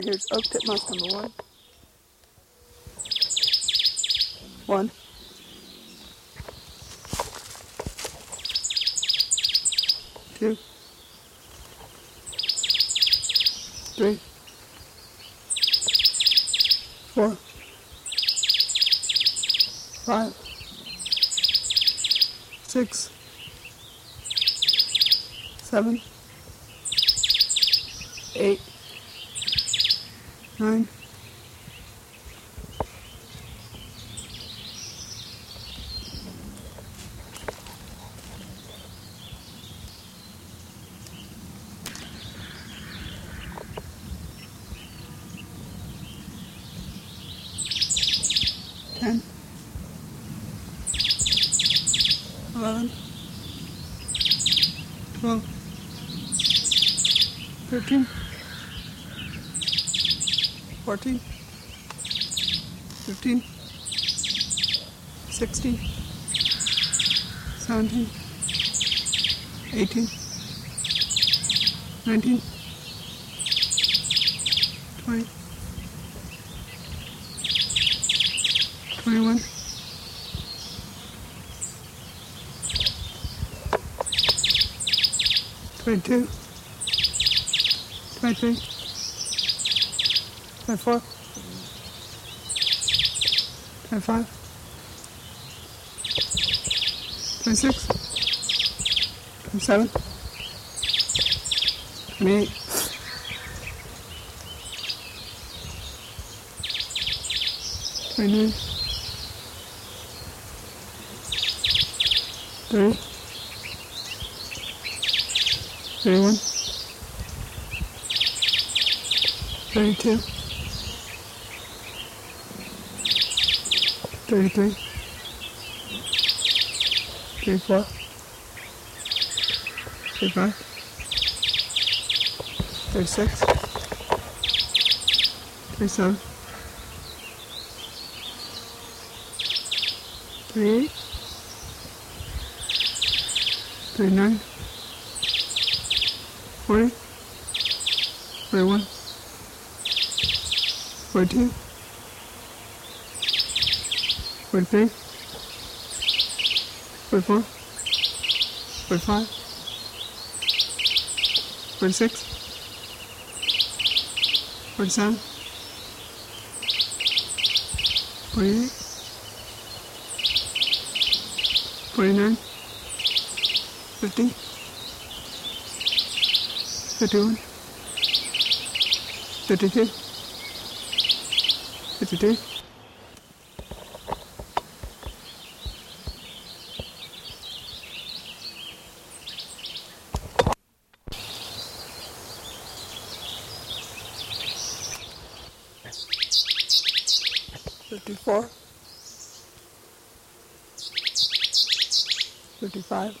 Here's oak titmouse number 1. 1. 2. 3. 4. 5. 6. 7. 8. 9. 10. 11. 12. 13. 14. 15. 16. 17. 18. 19. 20. 21. 22. 23. 24. 25. 26. 27. 28. 29. 30. 31. 32. 33. 34. 35. 36. 37. 38. 39. 40. 41. 42. 43. 44. 45. 46. 47. 48. 49. 50. 51. 52. 53. 54. 55.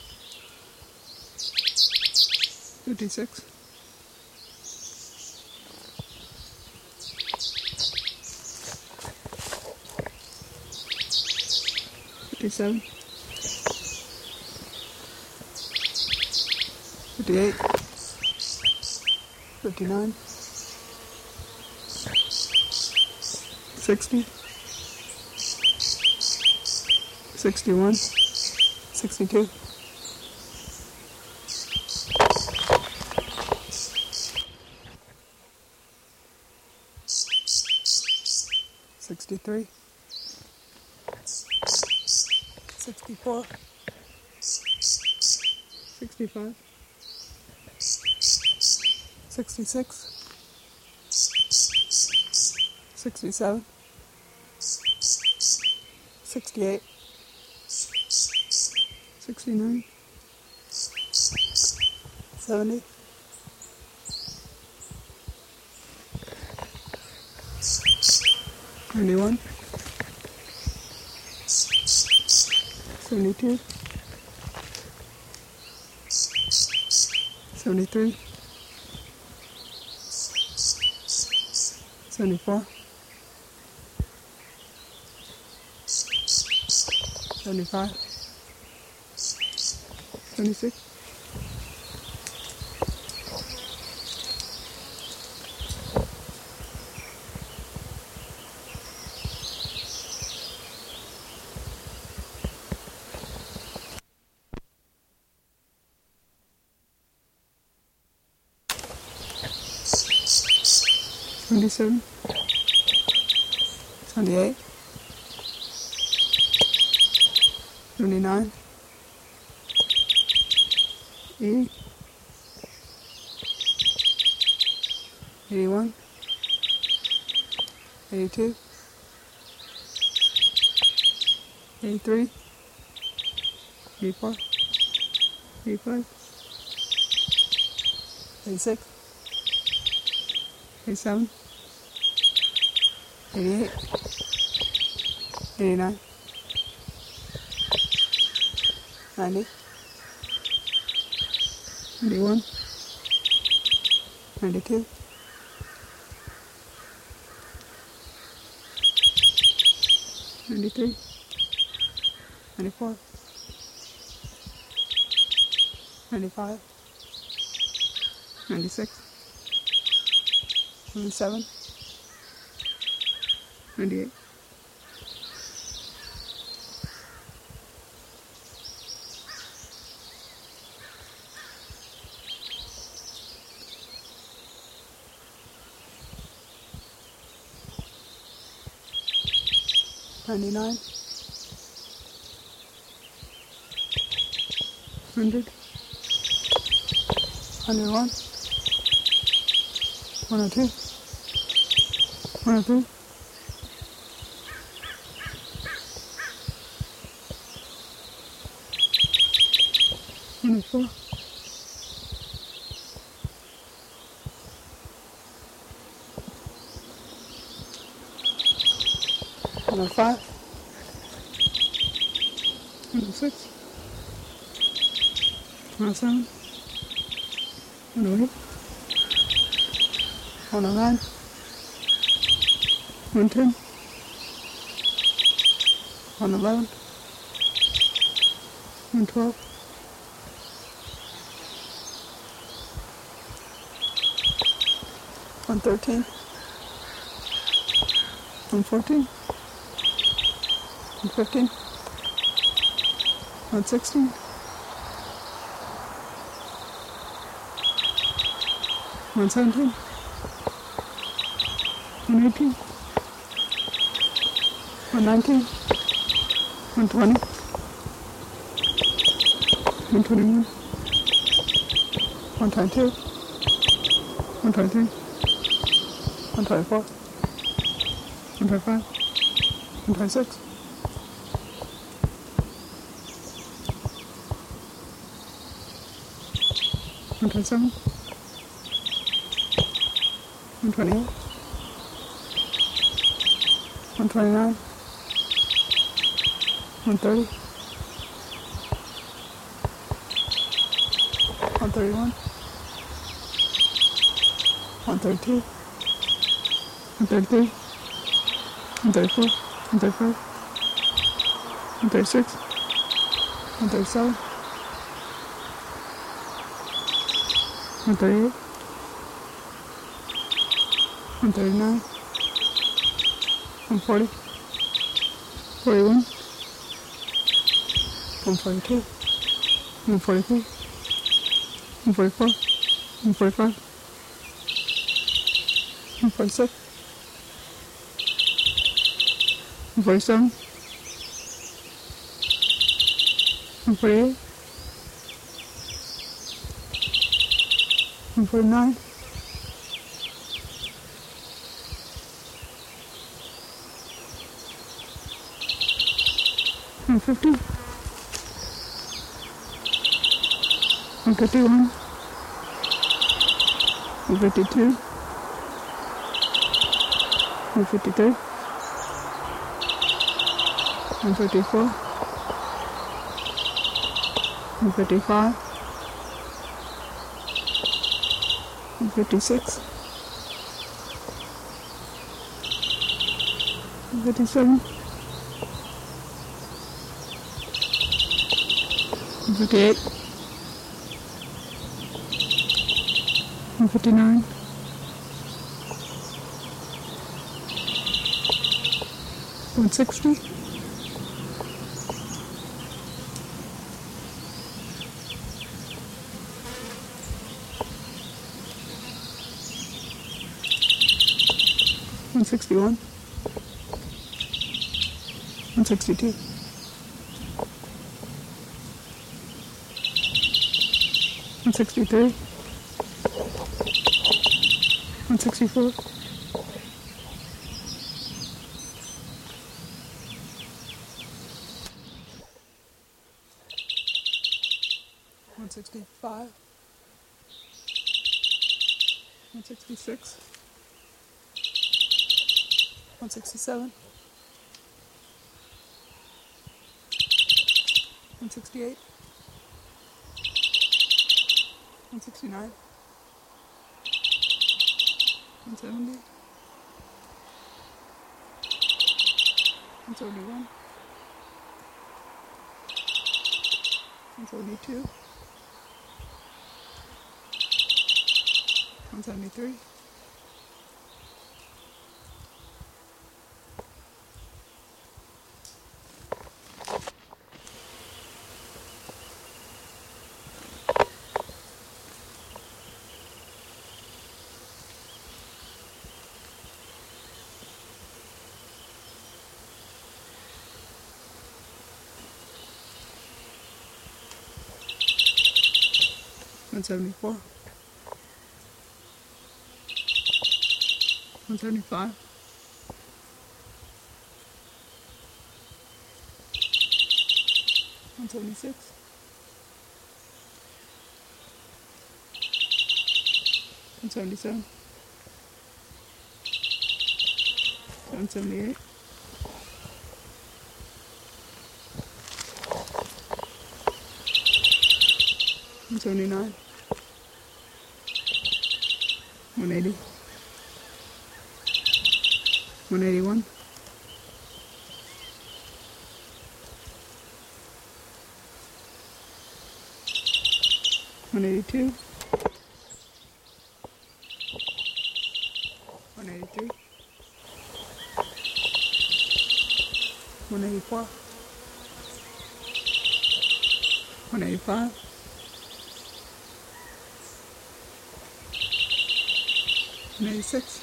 56. 57. 58. 59. 60. 61. 62. 63. 64. 65. 66. 67. 68. 69. 70. 91. 72. 73. 74. 75. 76. 77. 77, 78, 79, 80, 81, 82, 83, 84, 85, 86, 87, 88, 89, 90, 91, 92, 93, 94, 95, 96, 97, 98. $99, $100, $101, $102, $103, $104, $105, $106, $107, $108, $109, $110, $111, $112, $113, $114, $115, $116, $117, $118, $119, $120, $121, $122, $123, $124, $125, $126, $127, $128, $129, $130, $131, $132, $133, $134, $135, $136, $137, $138, $139, $140, $41, $142, $143, $144, $145, $146, $147, $148, $149, $150, $151, $152, $153, $154, $155, $156, $157, $158, $159, $160, 161, 162, 163, 164, 165, 166, 167, 168, 169, 170, 171, 172, 173, 174, 175, 176, 177, 178, 179, 180, 181, 182, 183, 184, 185, 186,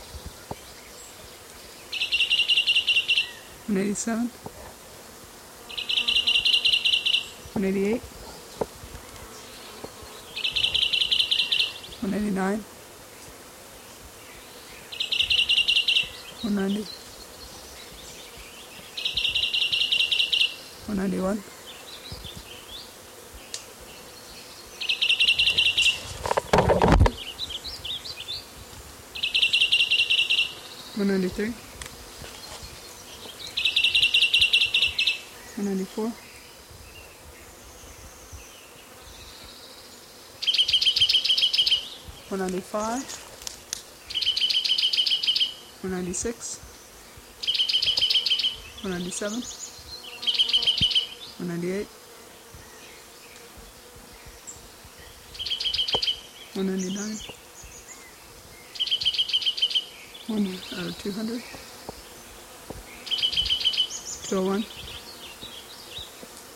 187, 188, 189, 190, 191, 193, 194, 195, 196, 197, 198, 199, 200, 201,